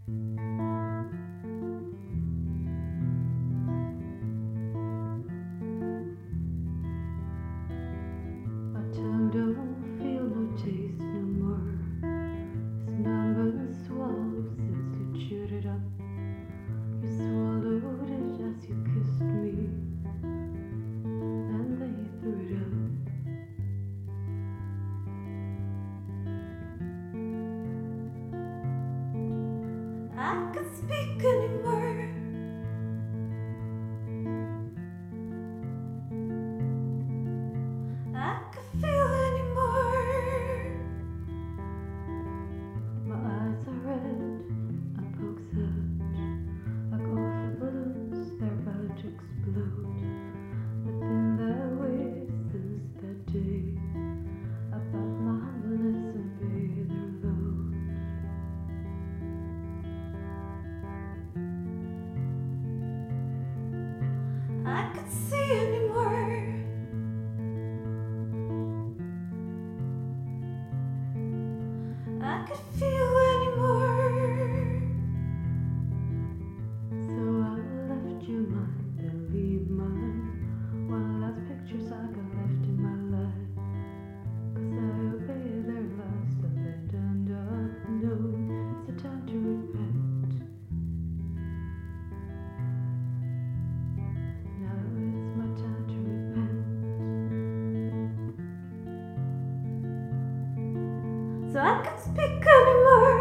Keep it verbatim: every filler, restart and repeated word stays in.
My tongue don't feel no taste no more. It's numb and swallowed since you chewed it up. You swallowed it as you kissed me, and then you threw it up. I can't speak anymore. I can feel anymore. My eyes are red, my pokes hurt like awful balloons, they're about to explode. They've been that way since that day. I felt my humbleness and pay their load. I can't see anymore. I could feel anymore. So I left you mine, then leave mine. One last pictures I got left in my life, 'cause I obey their lies, so they don't know it's the time to repent. Now it's my time to repent. So I can't speak anymore.